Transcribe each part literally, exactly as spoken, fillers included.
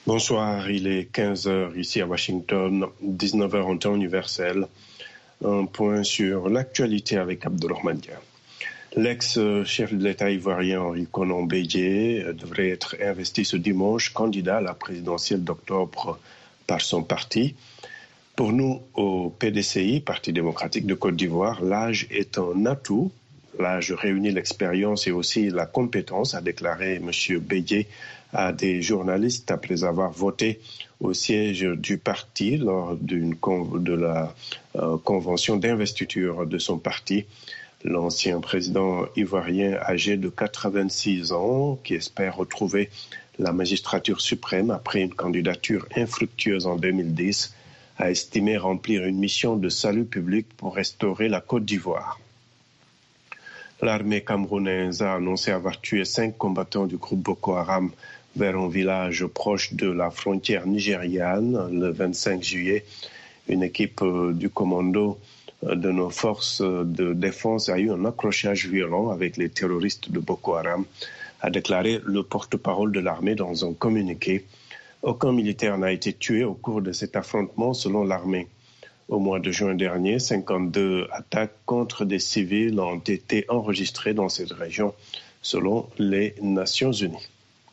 Bonsoir, il est quinze heures ici à Washington, dix-neuf heures en temps universel. Un point sur l'actualité avec Abdelrahman Dia. L'ex-chef de l'État ivoirien Henri Konan Bédié devrait être investi ce dimanche candidat à la présidentielle d'octobre par son parti. Pour nous, au P D C I, Parti démocratique de Côte d'Ivoire, l'âge est un atout. L'âge réunit l'expérience et aussi la compétence, a déclaré M. Bédié à des journalistes après avoir voté au siège du parti lors d'une con- de la euh, convention d'investiture de son parti. L'ancien président ivoirien âgé de quatre-vingt-six ans, qui espère retrouver la magistrature suprême après une candidature infructueuse en deux mille dix, a estimé remplir une mission de salut public pour restaurer la Côte d'Ivoire. L'armée camerounaise a annoncé avoir tué cinq combattants du groupe Boko Haram vers un village proche de la frontière nigériane le vingt-cinq juillet. Une équipe du commando de nos forces de défense a eu un accrochage violent avec les terroristes de Boko Haram, a déclaré le porte-parole de l'armée dans un communiqué. Aucun militaire n'a été tué au cours de cet affrontement selon l'armée. Au mois de juin dernier, cinquante-deux attaques contre des civils ont été enregistrées dans cette région, selon les Nations Unies.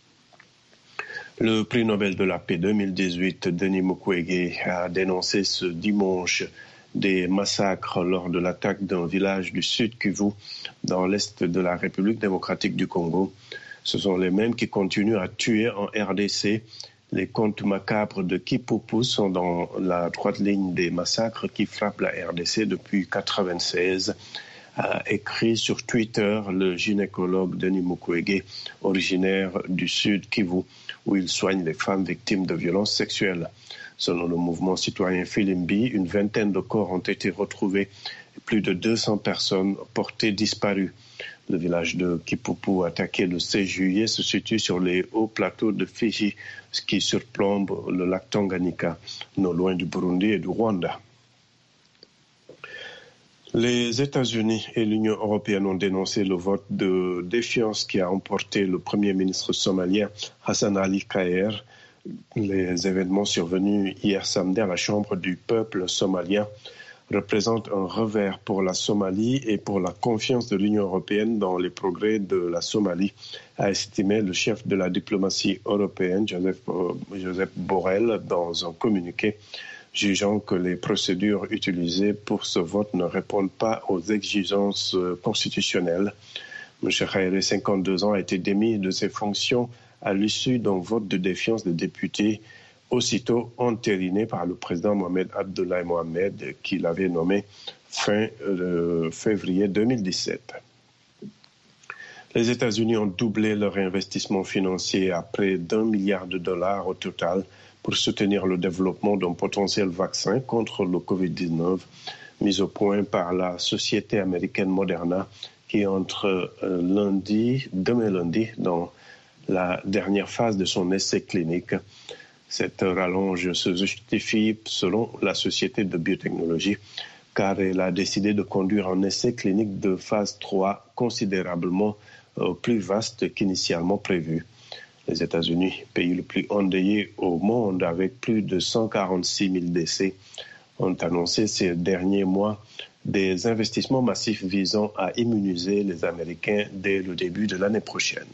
Le prix Nobel de la paix deux mille dix-huit, Denis Mukwege, a dénoncé ce dimanche des massacres lors de l'attaque d'un village du Sud Kivu, dans l'est de la République démocratique du Congo. Ce sont les mêmes qui continuent à tuer en R D C. Les comptes macabres de Kipupu sont dans la droite ligne des massacres qui frappent la R D C depuis mille neuf cent quatre-vingt-seize, a écrit sur Twitter le gynécologue Denis Mukwege, originaire du Sud Kivu, où il soigne les femmes victimes de violences sexuelles. Selon le mouvement citoyen Filimbi, une vingtaine de corps ont été retrouvés et plus de deux cents personnes portées disparues. Le village de Kipupu, attaqué le seize juillet, se situe sur les hauts plateaux de Fiji, ce qui surplombe le lac Tanganyika, non loin du Burundi et du Rwanda. Les États-Unis et l'Union européenne ont dénoncé le vote de défiance qui a emporté le Premier ministre somalien Hassan Ali Khair. Les événements survenus hier samedi à la Chambre du peuple somalien représentent un revers pour la Somalie et pour la confiance de l'Union européenne dans les progrès de la Somalie, a estimé le chef de la diplomatie européenne, Joseph, euh, Joseph Borrell, dans un communiqué, jugeant que les procédures utilisées pour ce vote ne répondent pas aux exigences constitutionnelles. M. Khair, cinquante-deux ans, a été démis de ses fonctions à l'issue d'un vote de défiance des députés, aussitôt entériné par le président Mohamed Abdoulaye Mohamed, qui l'avait nommé fin euh, février deux mille dix-sept. Les États-Unis ont doublé leur investissement financier à près d'un milliard de dollars au total pour soutenir le développement d'un potentiel vaccin contre le covid dix-neuf, mis au point par la société américaine Moderna, qui entre euh, lundi, demain lundi, dans la dernière phase de son essai clinique. Cette rallonge se justifie selon la société de biotechnologie, car elle a décidé de conduire un essai clinique de phase trois considérablement euh, plus vaste qu'initialement prévu. Les États-Unis, pays le plus endeuillé au monde avec plus de cent quarante-six mille décès, ont annoncé ces derniers mois des investissements massifs visant à immuniser les Américains dès le début de l'année prochaine.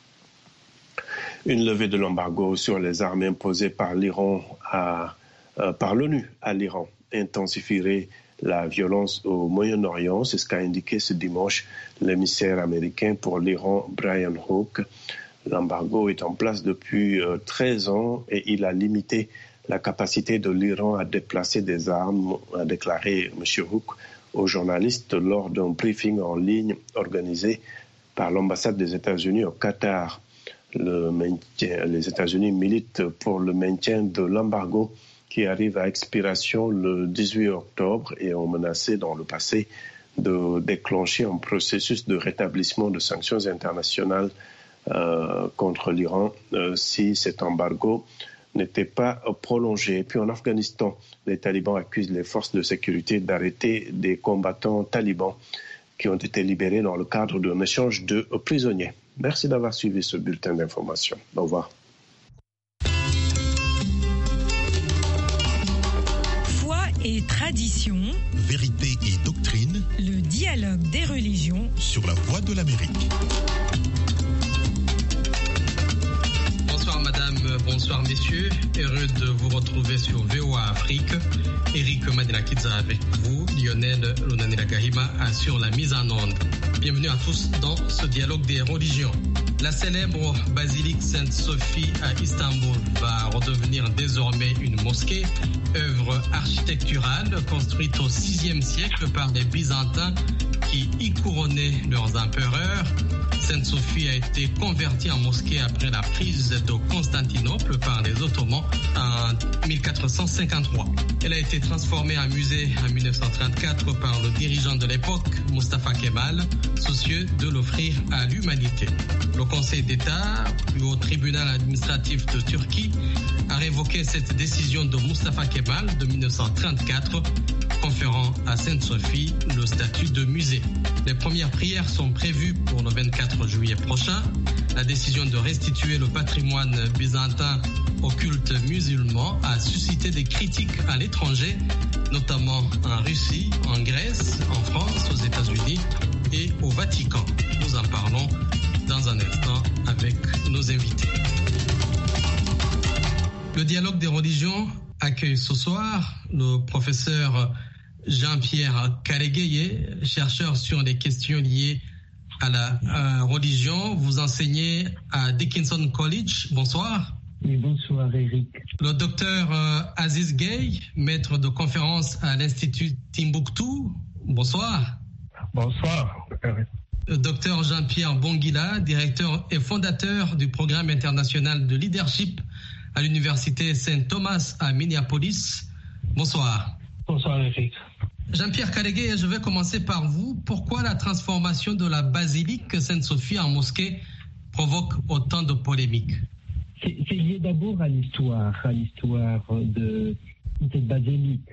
Une levée de l'embargo sur les armes imposées par l'Iran à, euh, par l'ONU à l'Iran intensifierait la violence au Moyen-Orient. C'est ce qu'a indiqué ce dimanche l'émissaire américain pour l'Iran, Brian Hook. L'embargo est en place depuis euh, treize ans et il a limité la capacité de l'Iran à déplacer des armes, a déclaré M. Hook aux journalistes lors d'un briefing en ligne organisé par l'ambassade des États-Unis au Qatar. Le maintien, les États-Unis militent pour le maintien de l'embargo qui arrive à expiration le dix-huit octobre et ont menacé dans le passé de déclencher un processus de rétablissement de sanctions internationales euh, contre l'Iran euh, si cet embargo n'était pas prolongé. Et puis en Afghanistan, les talibans accusent les forces de sécurité d'arrêter des combattants talibans qui ont été libérés dans le cadre d'un échange de prisonniers. Merci d'avoir suivi ce bulletin d'information. Au revoir. et tradition, vérité et doctrine, le dialogue des religions sur la Voix de l'Amérique. Bonsoir madame, bonsoir messieurs, heureux de vous retrouver sur V O A Afrique. Eric Madinakidza avec vous, Lionel Lunanila Gahima assure la mise en onde. Bienvenue à tous dans ce dialogue des religions. La célèbre basilique Sainte-Sophie à Istanbul va redevenir désormais une mosquée, œuvre architecturale construite au sixième siècle par les Byzantins qui y couronnaient leurs empereurs. Sainte-Sophie a été convertie en mosquée après la prise de Constantinople par les Ottomans en mille quatre cent cinquante-trois. Elle a été transformée en musée en mille neuf cent trente-quatre par le dirigeant de l'époque, Mustafa Kemal, soucieux de l'offrir à l'humanité. Le Conseil d'État, plus haut tribunal administratif de Turquie, a révoqué cette décision de Mustafa Kemal de mille neuf cent trente-quatre, conférant à Sainte-Sophie le statut de musée. Les premières prières sont prévues pour le vingt-quatre juillet prochain. La décision de restituer le patrimoine byzantin au culte musulman a suscité des critiques à l'étranger, notamment en Russie, en Grèce, en France, aux États-Unis et au Vatican. Nous en parlons dans un instant avec nos invités. Le dialogue des religions accueille ce soir le professeur Jean-Pierre Karegueye, chercheur sur les questions liées à la euh, religion. Vous enseignez à Dickinson College. Bonsoir. Oui, bonsoir Eric. Le docteur euh, Aziz Gueye, maître de conférence à l'Institut Timbuktu. Bonsoir. Bonsoir. Le docteur Jean-Pierre Bonguila, directeur et fondateur du programme international de leadership à l'université Saint Thomas à Minneapolis. Bonsoir. Bonsoir Eric. Jean-Pierre Karegueye, je vais commencer par vous. Pourquoi la transformation de la basilique Sainte-Sophie en mosquée provoque autant de polémiques? C'est, c'est lié d'abord à l'histoire, à l'histoire de cette basilique.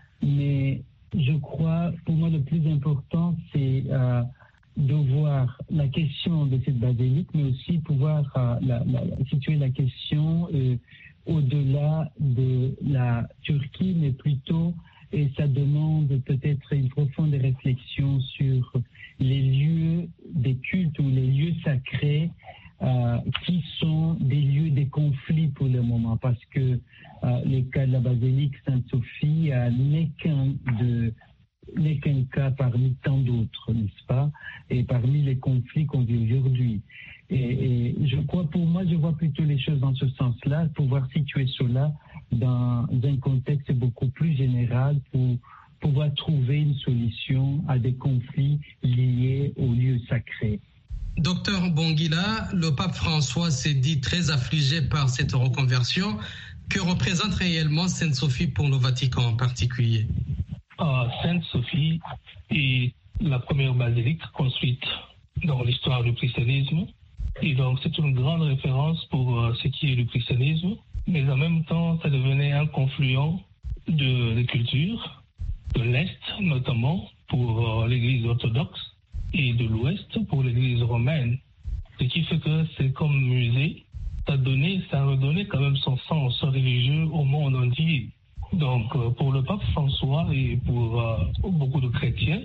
Mais je crois, pour moi, le plus important, c'est euh, de voir la question de cette basilique, mais aussi pouvoir euh, la, la, situer la question euh, au-delà de la Turquie, mais plutôt, et ça demande peut-être une profonde réflexion sur les lieux des cultes ou les lieux sacrés euh, qui sont des lieux des conflits pour le moment, parce que euh, le cas de la basilique Sainte-Sophie euh, n'est qu'un de n'est qu'un cas parmi tant d'autres, n'est-ce pas? Et parmi les conflits qu'on vit aujourd'hui. Et, et je crois, pour moi, je vois plutôt les choses dans ce sens-là, pouvoir situer cela dans un contexte beaucoup plus général pour pouvoir trouver une solution à des conflits liés aux lieux sacrés. Docteur Bonguila, le pape François s'est dit très affligé par cette reconversion. Que représente réellement Sainte-Sophie pour le Vatican en particulier? Uh, Sainte-Sophie est la première basilique construite dans l'histoire du christianisme. Et donc, c'est une grande référence pour uh, ce qui est le christianisme. Mais en même temps, ça devenait un confluent de, de cultures, de l'Est notamment pour uh, l'Église orthodoxe et de l'Ouest pour l'Église romaine. Ce qui fait que c'est comme musée, ça, donnait, ça a redonné quand même son sens religieux au monde entier. Donc, pour le pape François et pour euh, beaucoup de chrétiens,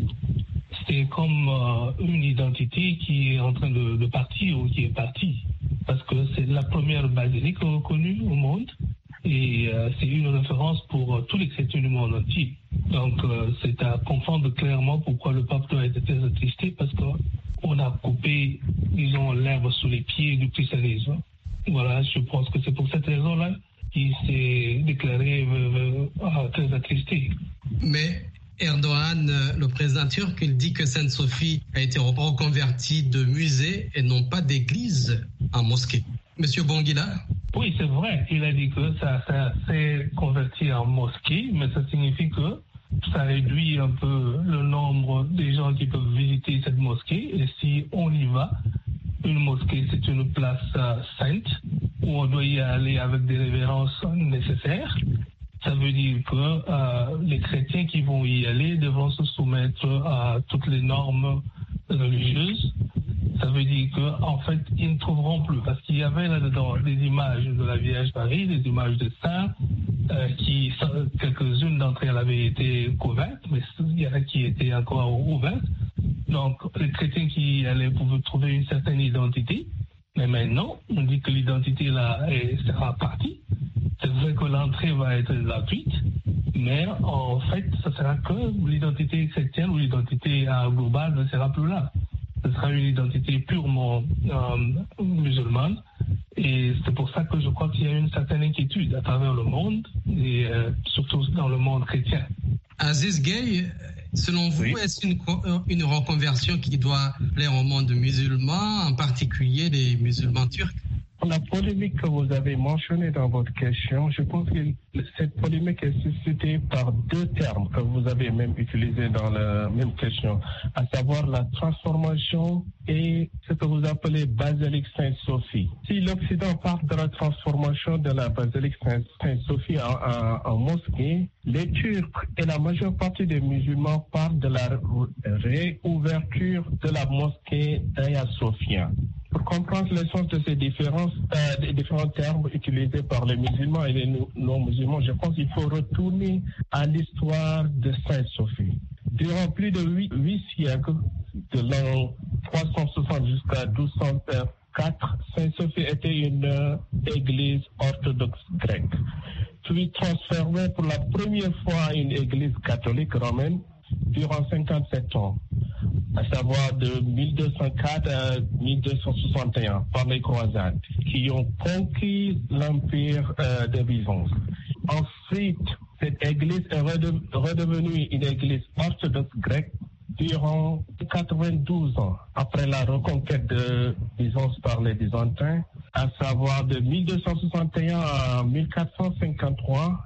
c'est comme euh, une identité qui est en train de, de partir ou qui est partie. Parce que c'est la première basilique reconnue au monde et euh, c'est une référence pour euh, tous les chrétiens du monde entier. Donc, euh, c'est à comprendre clairement pourquoi le pape doit être très attristé, parce qu'on a coupé, disons, l'herbe sous les pieds du christianisme. Voilà, je pense que c'est pour cette raison-là qui s'est déclaré euh, euh, très attristé. Mais Erdogan, le président turc, il dit que Sainte-Sophie a été reconvertie de musée et non pas d'église en mosquée. Monsieur Bonguila? Oui, c'est vrai. Il a dit que ça, ça s'est converti en mosquée, mais ça signifie que ça réduit un peu le nombre des gens qui peuvent visiter cette mosquée. Et si on y va, une mosquée, c'est une place euh, sainte où on doit y aller avec des révérences nécessaires. Ça veut dire que euh, les chrétiens qui vont y aller devront se soumettre à toutes les normes religieuses. Ça veut dire qu'en fait, ils ne trouveront plus, parce qu'il y avait là-dedans des images de la Vierge Marie, des images de saints, euh, qui, quelques-unes d'entre elles avaient été couvertes, mais il y en a qui étaient encore ouvertes. Donc, les chrétiens qui allaient pouvoir trouver une certaine identité, mais maintenant, on dit que l'identité là est, sera partie. C'est vrai que l'entrée va être gratuite, mais en fait, ce sera que l'identité chrétienne ou l'identité euh, globale ne sera plus là. Ce sera une identité purement euh, musulmane. Et c'est pour ça que je crois qu'il y a une certaine inquiétude à travers le monde, et euh, surtout dans le monde chrétien. Aziz Gueye, selon vous, oui. Est-ce une, une reconversion qui doit plaire au monde musulman, en particulier les musulmans turcs? La polémique que vous avez mentionnée dans votre question, je pense que cette polémique est suscitée par deux termes que vous avez même utilisés dans la même question, à savoir la transformation et ce que vous appelez basilique Sainte-Sophie. Si l'Occident parle de la transformation de la basilique Sainte-Sophie en, en, en mosquée, les Turcs et la majeure partie des musulmans parlent de la réouverture de la mosquée d'Hagia Sophia. Pour comprendre le sens de ces différences, euh, des différents termes utilisés par les musulmans et les non-musulmans, je pense qu'il faut retourner à l'histoire de Sainte-Sophie. Durant plus de huit, huit siècles, de l'an trois cent soixante jusqu'à douze cent quatre, Sainte-Sophie était une euh, église orthodoxe grecque, puis transformée pour la première fois à une église catholique romaine durant cinquante-sept ans, à savoir de mille deux cent quatre à mille deux cent soixante et un, par les croisades, qui ont conquis l'empire euh, de Byzance. Ensuite, cette église est redeve- redevenue une église orthodoxe grecque durant quatre-vingt-douze ans, après la reconquête de Byzance par les Byzantins, à savoir de mille deux cent soixante et un à mille quatre cent cinquante-trois.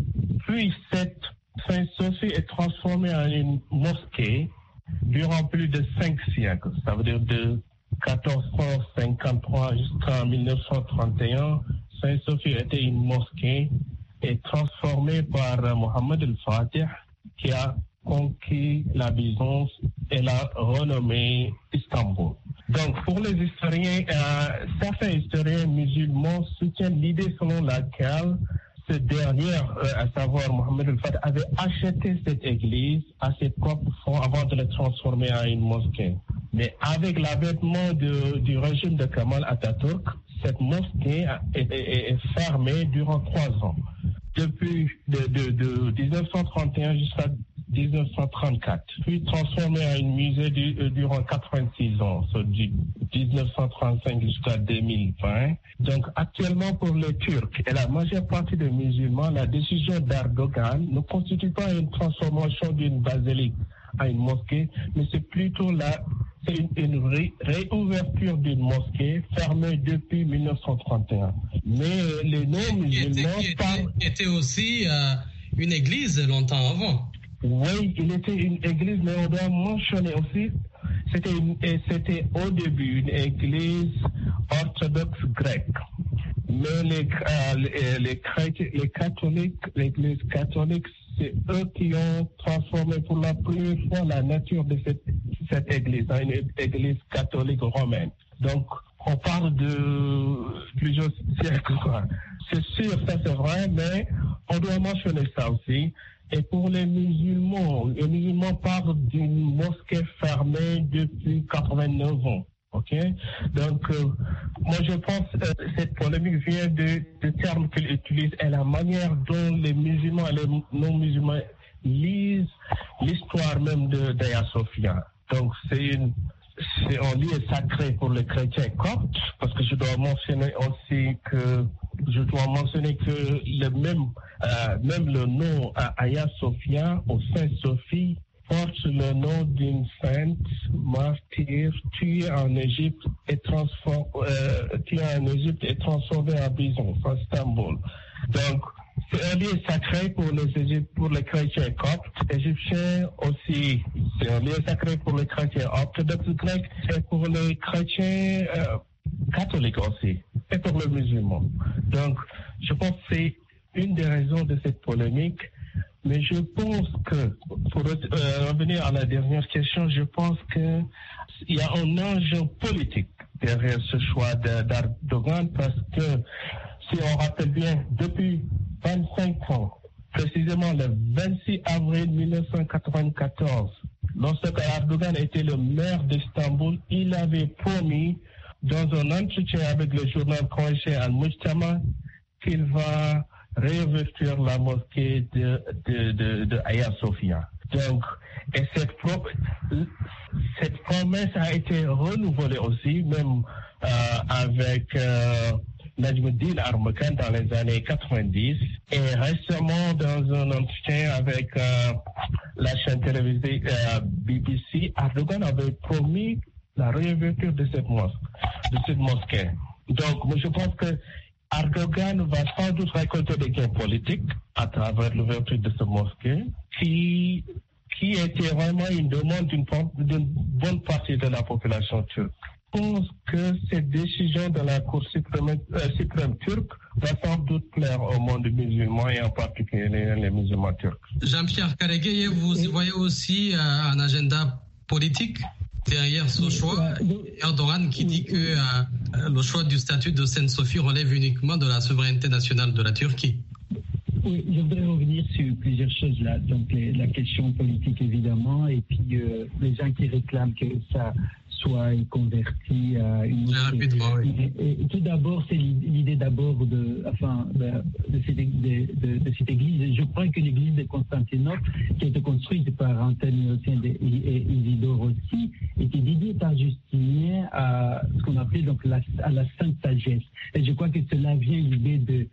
Puis cette Sainte-Sophie est transformée en une mosquée durant plus de cinq siècles. Ça veut dire de quatorze cent cinquante-trois jusqu'en mille neuf cent trente et un, Sainte-Sophie était une mosquée et transformée par Mohammed al-Fatih, qui a conquis la Byzance et l'a renommée Istanbul. Donc pour les historiens, euh, certains historiens musulmans soutiennent l'idée selon laquelle ce dernier, euh, à savoir Mohammed al-Fatih, avait acheté cette église à ses propres fonds avant de la transformer en une mosquée. Mais avec l'avènement de, du régime de Kemal Atatürk, cette mosquée est, est, est fermée durant trois ans. Depuis de, de, de dix-neuf cent trente et un jusqu'à dix-neuf cent trente-quatre, puis transformée en un musée du, euh, durant quatre-vingt-six ans, so du dix-neuf cent trente-cinq jusqu'à deux mille vingt. Donc actuellement pour les Turcs et la majeure partie des musulmans, la décision d'Erdogan ne constitue pas une transformation d'une basilique à une mosquée, mais c'est plutôt la, c'est une, une ré, réouverture d'une mosquée fermée depuis mille neuf cent trente et un. Mais euh, les non-musulmans qui était, parlent... qui était aussi euh, une église longtemps avant. Oui, il était une église, mais on doit mentionner aussi, c'était, une, c'était au début une église orthodoxe grecque. Mais les, euh, les, les, chrétiens, les catholiques, l'église catholique, c'est eux qui ont transformé pour la première fois la nature de cette, cette église, hein, une église catholique romaine. Donc, on parle de plusieurs siècles, quoi. C'est sûr, ça c'est vrai, mais on doit mentionner ça aussi. Et pour les musulmans, les musulmans parlent d'une mosquée fermée depuis quatre-vingt-neuf ans. Ok, donc euh, moi je pense que euh, cette polémique vient de, de termes qu'ils utilisent et la manière dont les musulmans et les non-musulmans lisent l'histoire même de d'Hagia Sophia. Donc c'est une c'est un lieu sacré pour les chrétiens coptes, parce que je dois mentionner aussi que je dois mentionner que le même euh, même le nom Hagia Sophia ou Sainte Sophie porte le nom d'une sainte martyre tuée en Égypte et transformée euh, tuée en Égypte et transformée en Byzance, en Istanbul. Donc c'est un lieu sacré pour les Égyptes, pour les chrétiens coptes, égyptiens aussi. C'est un lieu sacré pour les chrétiens orthodoxes grecs et pour les chrétiens euh, catholiques aussi, et pour les musulmans. Donc, je pense que c'est une des raisons de cette polémique. Mais je pense que, pour euh, revenir à la dernière question, je pense qu'il y a un enjeu politique derrière ce choix de, d'Erdogan, parce que, si on rappelle bien, depuis vingt-cinq ans, précisément le vingt-six avril mille neuf cent quatre-vingt-quatorze, lorsque Erdogan était le maire d'Istanbul, il avait promis dans un entretien avec le journal Konaché Al-Mujtama qu'il va réinvestir la mosquée de, de, de, de Hagia Sophia. Donc, et cette, pro- cette promesse a été renouvelée aussi, même euh, avec euh, Najmuddin Armakan dans les années quatre-vingt-dix. Et récemment, dans un entretien avec euh, la chaîne télévisée euh, B B C, Erdogan avait promis la réouverture de cette mosquée. De cette mosquée. Donc, moi, je pense que Erdogan va sans doute récolter des gains politiques à travers l'ouverture de cette mosquée, qui, qui était vraiment une demande d'une, d'une bonne partie de la population turque. Je pense que cette décision de la Cour suprême, euh, suprême turque va sans doute plaire au monde musulman et en particulier les, les musulmans turcs. Jean-Pierre Karegueye, vous et... voyez aussi euh, un agenda politique derrière ce choix, Erdogan qui dit que euh, le choix du statut de Sainte-Sophie relève uniquement de la souveraineté nationale de la Turquie. Oui, je voudrais revenir sur plusieurs choses là. Donc les, la question politique évidemment, et puis euh, les gens qui réclament que ça soit converti à une autre... rapidement, oui. Et, et, tout d'abord, c'est l'idée d'abord de, enfin, de, de, cette, de, de, de cette église. Je crois que l'église de Constantinople, qui a été construite par Anthony et Isidore aussi, était dédiée par Justinien à ce qu'on appelait donc la, à la Sainte Sagesse. Et je crois que cela vient l'idée de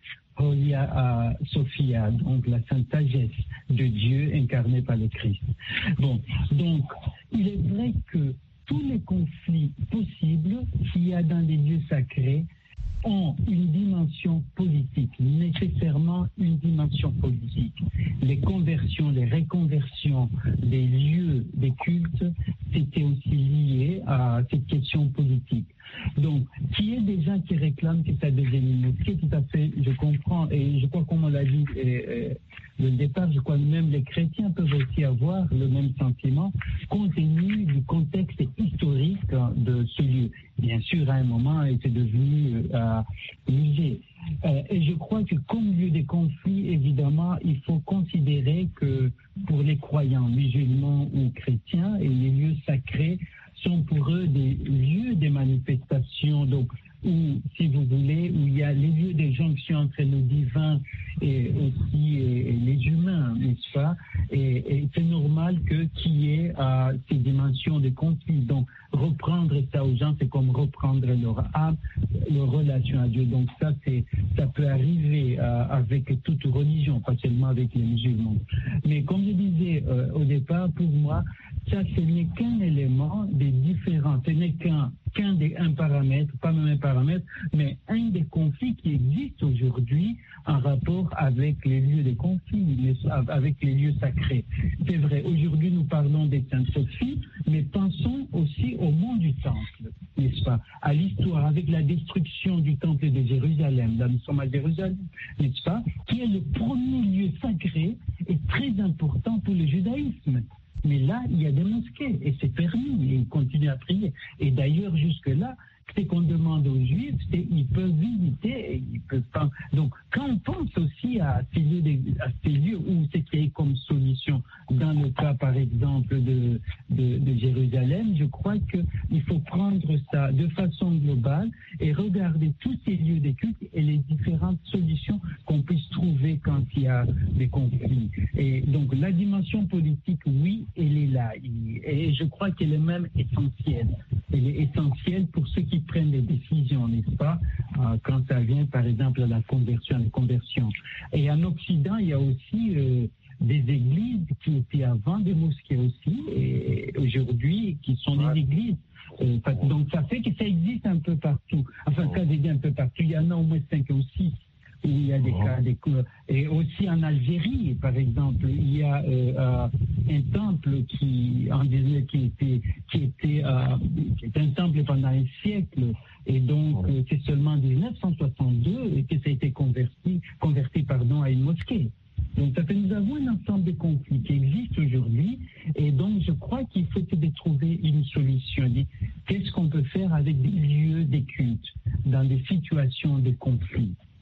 Hagia Sophia, donc la Sainte Sagesse de Dieu incarnée par le Christ. Bon, donc, il est vrai que tous les conflits possibles qu'il y a dans les lieux sacrés ont une dimension politique, nécessairement une dimension politique. Les conversions, les réconversions des lieux, des cultes, c'était aussi lié à cette question politique. Donc, qu'il y ait des gens qui réclament que ça devienne une mosquée, tout à fait, je comprends, et je crois comme on l'a dit euh, le départ, je crois même les chrétiens peuvent aussi avoir le même sentiment, compte tenu du contexte historique de ce lieu. Bien sûr, à un moment, il était devenu euh, musée. Euh, et je crois que comme lieu des conflits, évidemment, il faut considérer que pour les croyants musulmans ou chrétiens, et les lieux sacrés sont pour eux des lieux de manifestation, donc où, si vous voulez, où il y a les lieux de jonction entre le divin et aussi et, et les humains, n'est-ce pas? Et, et c'est normal que qu'il y ait euh, ces dimensions de conflit. Donc, reprendre ça aux gens, c'est comme reprendre leur âme, leur relation à Dieu. Donc ça, c'est ça peut arriver euh, avec toute religion, pas seulement avec les musulmans. Mais comme je disais euh, au départ, pour moi, ça, ce n'est qu'un élément des différents, ce n'est qu'un qu'un des un paramètre, pas même un paramètre, mais un des conflits qui existent aujourd'hui en rapport avec les lieux des conflits, avec les lieux sacrés. C'est vrai, aujourd'hui nous parlons des Sainte-Sophie, mais pensons aussi au monde du temple, n'est-ce pas? À l'histoire, avec la destruction du temple de Jérusalem, là nous sommes à Jérusalem, n'est-ce pas? Qui est le premier lieu sacré et très important pour le judaïsme. Mais là, il y a des mosquées et c'est permis et ils continuent à prier. Et d'ailleurs, jusque-là, ce qu'on demande aux Juifs, c'est qu'ils peuvent visiter et ils peuvent pas. Donc, quand on pense aussi à ces lieux, de, à ces lieux où c'est qu'il y a comme solution, dans le cas, par exemple, de, de, de Jérusalem, je crois qu'il faut prendre ça de façon globale et regarder tous ces lieux de culte et les différentes solutions qu'on puisse trouver quand il y a des conflits. Et donc, la dimension politique, oui, elle est là. Et je crois qu'elle est même essentielle. Elle est essentielle pour ceux qui prennent des décisions, n'est-ce pas, euh, quand ça vient, par exemple, à la conversion, à la conversion. Et en Occident, il y a aussi euh, des églises qui étaient avant des mosquées aussi, et aujourd'hui, qui sont des églises. Euh, donc, ça fait que ça existe un peu partout. Enfin, ça existe un peu partout. Il y en a au moins cinq ou six. où il y a des cas, des cas. Et aussi en Algérie, par exemple, il y a euh, un temple qui, en disait, qui était, qui était, euh, qui était un temple pendant un siècle. Et donc, euh, c'est seulement en dix-neuf cent soixante-deux que ça a été converti, converti pardon, à une mosquée. Donc, ça fait nous avons un ensemble de conflits qui existent aujourd'hui. Et donc, je crois qu'il faut de trouver une solution. Qu'est-ce qu'on peut faire avec des lieux, des cultes, dans des situations de conflit?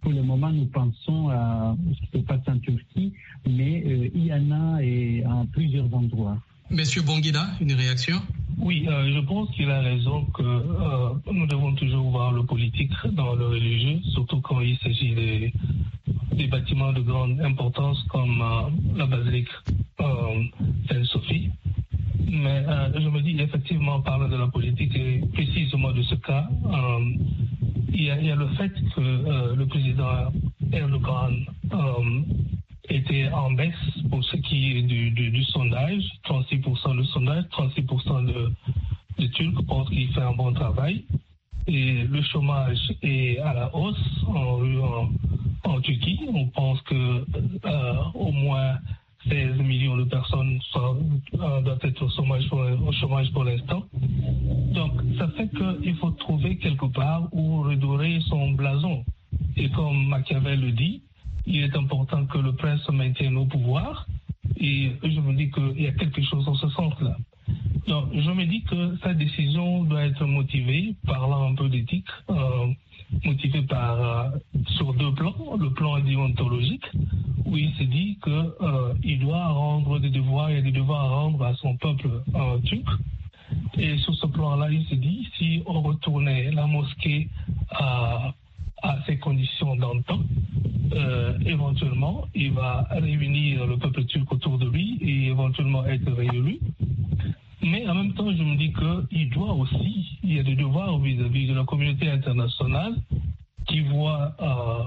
pour le moment, nous pensons à ce qui se passe en Turquie, mais euh, il y en a et à plusieurs endroits. Monsieur Bonguida, une réaction? Oui, euh, je pense qu'il a raison que euh, nous devons toujours voir le politique dans le religieux, surtout quand il s'agit des, des bâtiments de grande importance comme euh, la basilique euh, Sainte-Sophie. Mais euh, je me dis effectivement, parlant de la politique et précisément de ce cas, euh, il, y a, il y a le fait que euh, le président Erdogan euh, était en baisse pour ce qui est du, du, du sondage, trente-six pour cent de sondage, trente-six pour cent de, de Turcs pensent qu'il fait un bon travail. Et le chômage est à la hausse en, en, en Turquie. On pense que euh, au moins seize millions de personnes sont, euh, doivent être au chômage pour, au chômage pour l'instant. Donc, ça fait qu'il faut trouver quelque part où redorer son blason. Et comme Machiavel le dit, il est important que le prince se maintienne au pouvoir. Et je me dis qu'il y a quelque chose en ce sens-là. Donc, je me dis que sa décision doit être motivée, parlant un peu d'éthique, euh, motivée par, euh, sur deux plans. Le plan déontologique, où il se dit qu'il euh, doit rendre des devoirs, il y a des devoirs à rendre à son peuple euh, turc. Et sur ce plan-là, il se dit, si on retournait la mosquée à, à ses conditions d'antan, euh, éventuellement, il va réunir le peuple turc autour de lui et éventuellement être réélu. Mais en même temps, je me dis qu'il doit aussi, il y a des devoirs vis-à-vis de la communauté internationale qui voit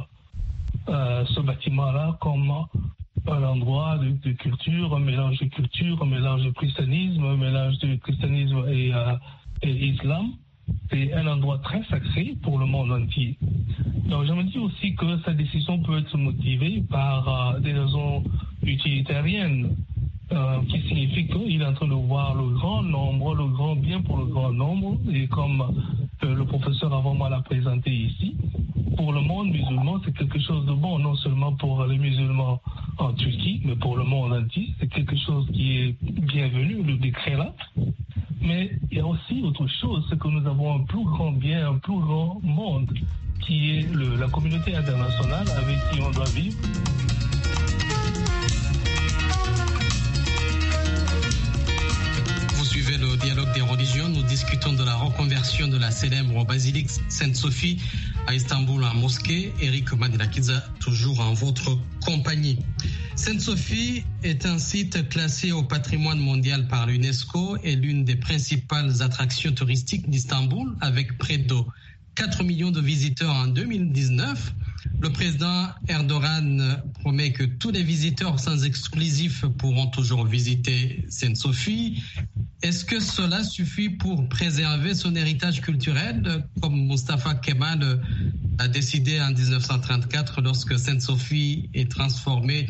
euh, euh, ce bâtiment-là comme un endroit de, de culture, un mélange de culture, un mélange de christianisme, un mélange de christianisme et, euh, et islam. C'est un endroit très sacré pour le monde entier. Donc je me dis aussi que sa décision peut être motivée par euh, des raisons utilitariennes. Euh, qui signifie qu'il est en train de voir le grand nombre, le grand bien pour le grand nombre, et comme euh, le professeur avant moi l'a présenté ici, pour le monde musulman, c'est quelque chose de bon, non seulement pour les musulmans en Turquie, mais pour le monde entier, c'est quelque chose qui est bienvenu, le décret là. Mais il y a aussi autre chose, c'est que nous avons un plus grand bien, un plus grand monde, qui est le, la communauté internationale avec qui on doit vivre. Le dialogue des religions, nous discutons de la reconversion de la célèbre basilique Sainte-Sophie à Istanbul en mosquée. Eric Madinakidza, toujours en votre compagnie. Sainte-Sophie est un site classé au patrimoine mondial par l'UNESCO et l'une des principales attractions touristiques d'Istanbul, avec près de quatre millions de visiteurs en deux mille dix-neuf. Le président Erdogan promet que tous les visiteurs sans exclusif pourront toujours visiter Sainte-Sophie. Est-ce que cela suffit pour préserver son héritage culturel, comme Mustafa Kemal a décidé en dix-neuf cent trente-quatre lorsque Sainte-Sophie est transformée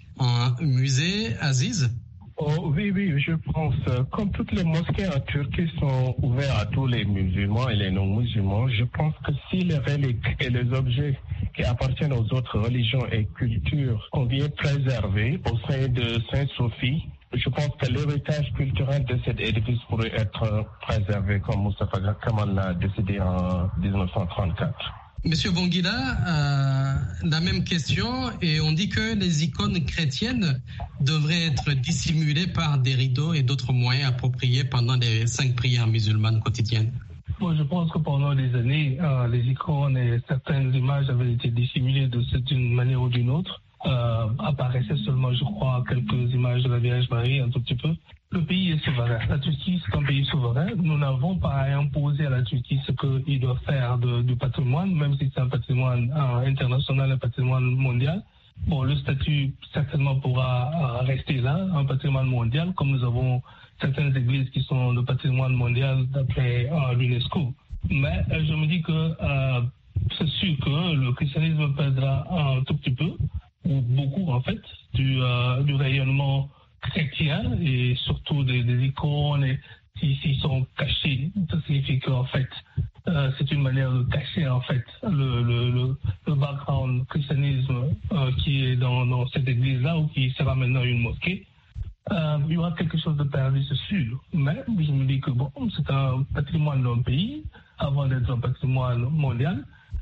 en musée, Aziz? Oh, oui, oui, je pense. Comme toutes les mosquées en Turquie sont ouvertes à tous les musulmans et les non-musulmans, je pense que si les reliques et les objets qui appartiennent aux autres religions et cultures sont bien préservés au sein de Sainte-Sophie, je pense que l'héritage culturel de cet édifice pourrait être préservé comme Mustafa Kemal l'a décidé en dix-neuf cent trente-quatre. Monsieur Bonguida, euh, la même question, et on dit que les icônes chrétiennes devraient être dissimulées par des rideaux et d'autres moyens appropriés pendant les cinq prières musulmanes quotidiennes. Bon, je pense que pendant des années, euh, les icônes et certaines images avaient été dissimulées d'une manière ou d'une autre. Euh, apparaissaient seulement, je crois, quelques images de la Vierge Marie, un tout petit peu. Le pays est souverain. La Turquie, c'est un pays souverain. Nous n'avons pas à imposer à la Turquie ce qu'il doit faire de, du patrimoine, même si c'est un patrimoine euh, international, un patrimoine mondial. Bon, le statut certainement pourra euh, rester là, un patrimoine mondial, comme nous avons certaines églises qui sont de patrimoine mondial d'après euh, l'UNESCO. Mais euh, je me dis que euh, c'est sûr que le christianisme perdra un tout petit peu, ou beaucoup en fait, du, euh, du rayonnement chrétien et surtout des, des icônes et s'ils si, si sont cachés, ça signifie qu'en fait euh, c'est une manière de cacher en fait le, le, le, le background christianisme euh, qui est dans, dans cette église-là ou qui sera maintenant une mosquée. Euh, il y aura quelque chose de perdu, c'est sûr, mais je me dis que bon, c'est un patrimoine d'un pays avant d'être un patrimoine mondial.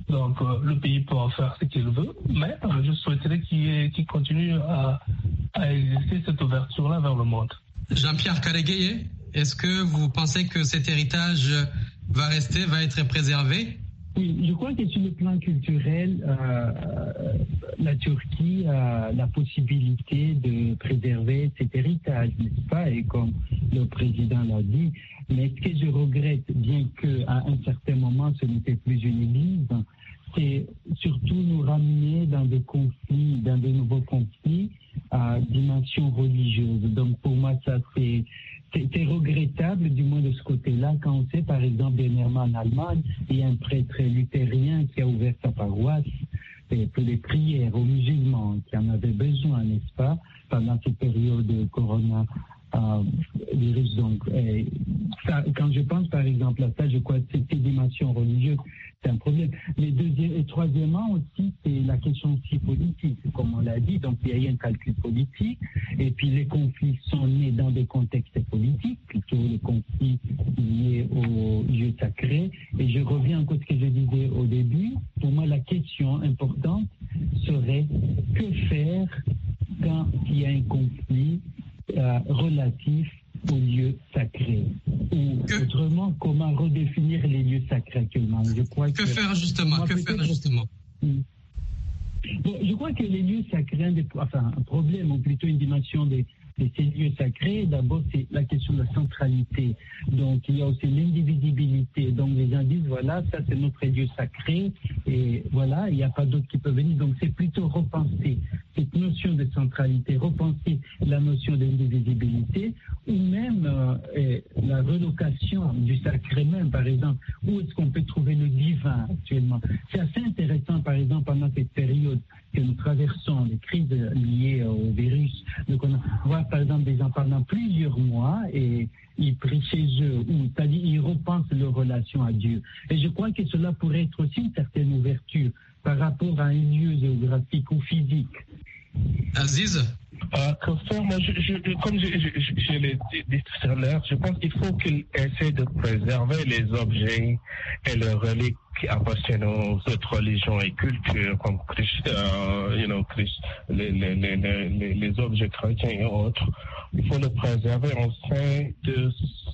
Donc, euh, le pays peut en faire ce qu'il veut, mais euh, je souhaiterais qu'il, qu'il continue à, à exister cette ouverture-là vers le monde. Jean-Pierre Karegueye, est-ce que vous pensez que cet héritage va rester, va être préservé? Oui, je crois que sur le plan culturel, euh, la Turquie a la possibilité de préserver cet héritage, n'est-ce pas? Et comme le président l'a dit, mais ce que je regrette, bien qu'à un certain moment ce n'était plus une église, c'est surtout nous ramener dans des conflits, dans de nouveaux conflits à dimension religieuse. Donc pour moi, ça c'est... C'est regrettable, du moins de ce côté-là, quand on sait, par exemple, dernièrement en Allemagne, il y a un prêtre luthérien qui a ouvert sa paroisse pour les prières aux musulmans qui en avaient besoin, n'est-ce pas, pendant cette période de corona. Euh, virus. Donc, euh, ça, quand je pense par exemple à ça, je crois que cette dimension religieuse, c'est un problème. Mais deuxième et troisièmement aussi, c'est la question aussi politique, comme on l'a dit. Donc, il y a eu un calcul politique, et puis les conflits sont nés dans des contextes politiques, plutôt les conflits liés aux lieux sacrés. Et je reviens encore à ce que je disais au début. Pour moi, la question importante serait que faire quand il y a un conflit Euh, relatif aux lieux sacrés. Ou autrement, comment redéfinir les lieux sacrés actuellement. Je crois que, que faire justement moi, Que faire justement Bon, je crois que les lieux sacrés, enfin, un problème, ou plutôt une dimension des de ces lieux sacrés, d'abord, c'est la question de la centralité. Donc, il y a aussi l'indivisibilité. Donc, les gens disent, voilà, ça, c'est notre lieu sacré, et voilà, il n'y a pas d'autres qui peuvent venir. Donc, c'est plutôt repenser cette notion de centralité, repenser la notion d'indivisibilité, ou même euh, la relocation du sacré même, par exemple. Où est-ce qu'on peut trouver le divin actuellement? C'est assez intéressant, par exemple, pendant cette période que nous traversons, les crises liées au virus. Donc, on voit, par exemple, des gens pendant plusieurs mois et ils prient chez eux, ou c'est-à-dire ils repensent leur relation à Dieu. Et je crois que cela pourrait être aussi une certaine ouverture par rapport à un lieu géographique ou physique. Aziz? Euh, que faire, moi, je, je, comme je, je, je, je l'ai dit tout à l'heure, je pense qu'il faut qu'il essaie de préserver les objets et les reliques qui appartiennent aux autres religions et cultures, comme Christ, euh, you know, Christ, les, les, les, les, les objets chrétiens et autres. Il faut le préserver en sein de,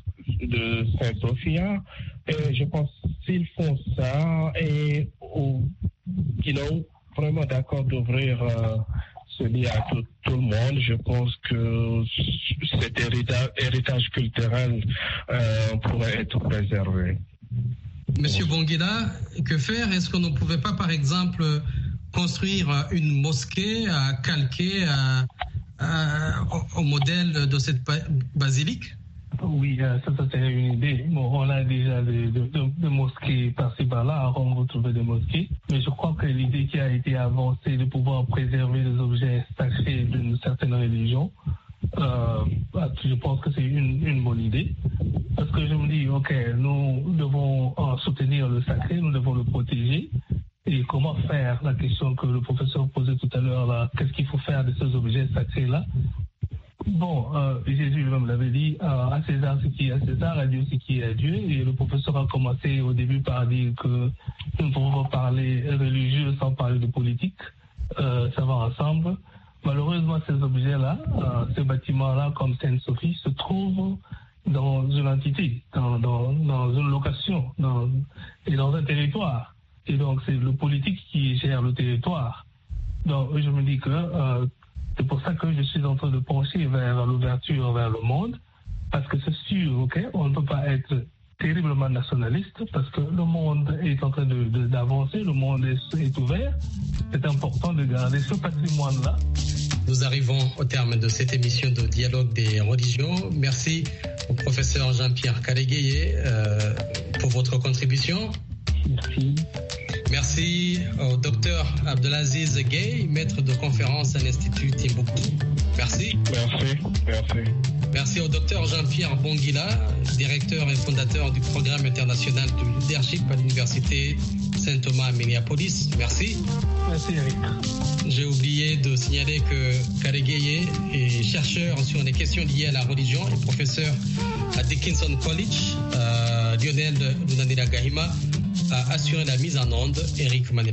de Saint-Sophia. Et je pense s'ils font ça, et, ou, you know, vraiment d'accord d'ouvrir euh, ce lien à tout, tout le monde, je pense que cet héritage, héritage culturel euh, pourrait être préservé. Monsieur Bonguila, que faire? Est-ce qu'on ne pouvait pas, par exemple, construire une mosquée à calquer à, à, au, au modèle de cette basilique? Oui, ça, ça serait une idée. Bon, on a déjà des, des, des mosquées par-ci par-là, à Rome, vous trouvez des mosquées. Mais je crois que l'idée qui a été avancée de pouvoir préserver les objets sacrés d'une certaine religion, euh, je pense que c'est une, une bonne idée. Parce que je me dis, ok, nous devons soutenir le sacré, nous devons le protéger. Et comment faire, la question que le professeur posait tout à l'heure, là, qu'est-ce qu'il faut faire de ces objets sacrés-là? Bon, euh, Jésus lui-même l'avait dit, euh, à César ce qui est à César, à Dieu ce qui est à Dieu. Et le professeur a commencé au début par dire que nous ne pouvons pas parler religieux sans parler de politique. Euh, ça va ensemble. Malheureusement, ces objets-là, euh, ces bâtiments-là, comme Sainte-Sophie, se trouvent dans une entité, dans, dans, dans une location, dans, et dans un territoire. Et donc, c'est le politique qui gère le territoire. Donc, je me dis que euh, c'est pour ça que je suis en train de pencher vers l'ouverture vers le monde, parce que c'est sûr, ok, on ne peut pas être terriblement nationaliste, parce que le monde est en train de, de, d'avancer, le monde est, est ouvert. C'est important de garder ce patrimoine-là. Nous arrivons au terme de cette émission de Dialogue des religions. Merci au professeur Jean-Pierre Karegueye euh, pour votre contribution. Merci. Merci au docteur Abdelaziz Gueye, maître de conférence à l'Institut Timbuktu. Merci. Merci. Merci. Merci au docteur Jean-Pierre Bonguila, directeur et fondateur du programme international de leadership à l'Université Saint-Thomas à Minneapolis. Merci. Merci Eric. J'ai oublié de signaler que Karegueye est chercheur sur les questions liées à la religion et professeur à Dickinson College. Euh, Lionel Lunanila Gahima, a assuré la mise en onde. Eric Manila.